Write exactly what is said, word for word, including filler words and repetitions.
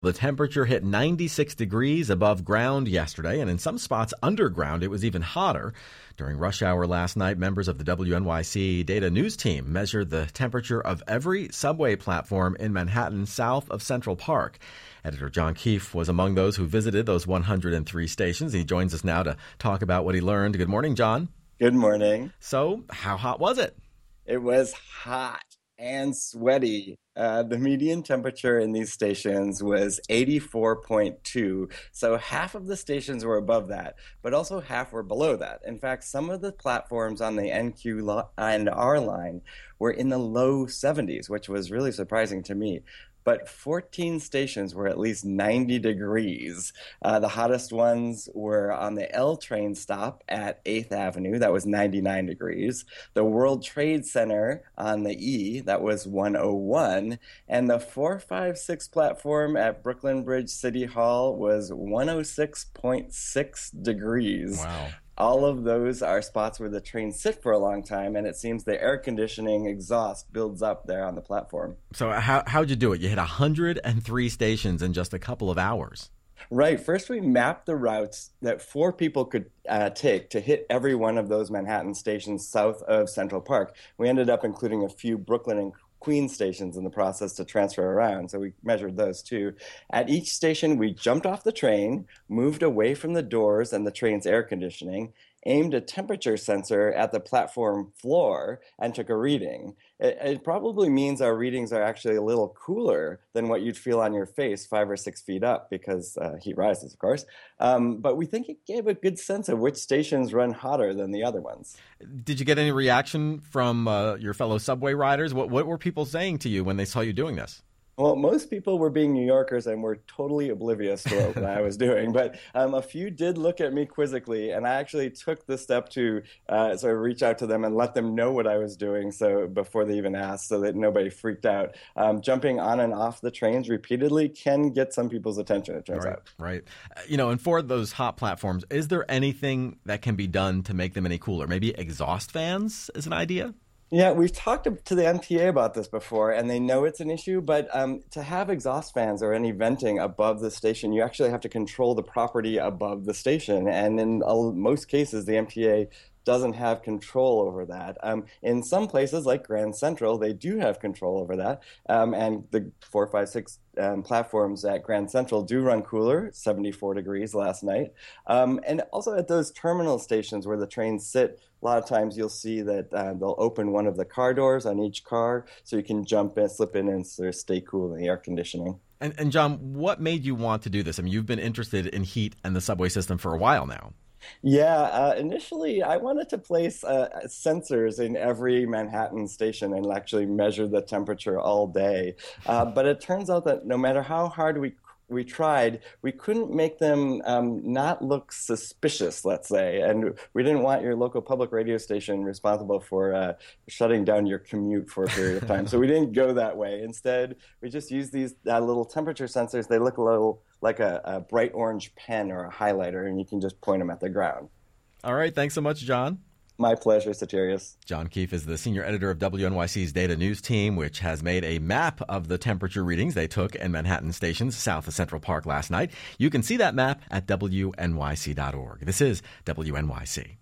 The temperature hit ninety-six degrees above ground yesterday, and in some spots underground, it was even hotter. During rush hour last night, members of the W N Y C data news team measured the temperature of every subway platform in Manhattan south of Central Park. Editor John Keefe was among those who visited those one hundred three stations. He joins us now to talk about what he learned. Good morning, John. Good morning. So, how hot was it? It was hot and sweaty. Uh, the median temperature in these stations was eighty-four point two, so half of the stations were above that, but also half were below that. In fact, some of the platforms on the N Q lo- and R line were in the low seventies, which was really surprising to me. But fourteen stations were at least ninety degrees. Uh, the hottest ones were on the L train stop at eighth Avenue. That was ninety-nine degrees. The World Trade Center on the E, that was one oh one. And the four five six platform at Brooklyn Bridge City Hall was one oh six point six degrees. Wow. All of those are spots where the trains sit for a long time, and it seems the air conditioning exhaust builds up there on the platform. So how, how'd you do it? You hit one hundred three stations in just a couple of hours. Right. First, we mapped the routes that four people could uh, take to hit every one of those Manhattan stations south of Central Park. We ended up including a few Brooklyn and Queens stations in the process to transfer around, so we measured those too. At each station, we jumped off the train, moved away from the doors and the train's air conditioning, aimed a temperature sensor at the platform floor, and took a reading. It, it probably means our readings are actually a little cooler than what you'd feel on your face five or six feet up, because uh, heat rises, of course. Um, but we think it gave a good sense of which stations run hotter than the other ones. Did you get any reaction from uh, your fellow subway riders? What, what were people saying to you when they saw you doing this? Well, most people were being New Yorkers and were totally oblivious to what I was doing. But um, a few did look at me quizzically, and I actually took the step to uh, sort of reach out to them and let them know what I was doing so before they even asked, so that nobody freaked out. Um, jumping on and off the trains repeatedly can get some people's attention, it turns right, out. Right. Uh, you know, and for those hot platforms, is there anything that can be done to make them any cooler? Maybe exhaust fans is an idea? Yeah, we've talked to the M T A about this before, and they know it's an issue, but um, to have exhaust fans or any venting above the station, you actually have to control the property above the station, and in uh, most cases, the M T A doesn't have control over that. Um, in some places, like Grand Central, they do have control over that, um, and the four five six um, platforms at Grand Central do run cooler, seventy-four degrees last night. Um, and also at those terminal stations where the trains sit, a lot of times you'll see that uh, they'll open one of the car doors on each car, so you can jump in, slip in, and sort of stay cool in the air conditioning. And, and John, what made you want to do this? I mean, you've been interested in heat and the subway system for a while now. Yeah, uh, initially I wanted to place uh, sensors in every Manhattan station and actually measure the temperature all day. Uh, but it turns out that no matter how hard we we tried, we couldn't make them um, not look suspicious, let's say. And we didn't want your local public radio station responsible for uh, shutting down your commute for a period of time. So we didn't go that way. Instead, we just used these uh, little temperature sensors. They look a little like a, a bright orange pen or a highlighter, and you can just point them at the ground. All right. Thanks so much, John. My pleasure, Satirius. John Keefe is the senior editor of W N Y C's data news team, which has made a map of the temperature readings they took in Manhattan stations south of Central Park last night. You can see that map at W N Y C dot org. This is W N Y C.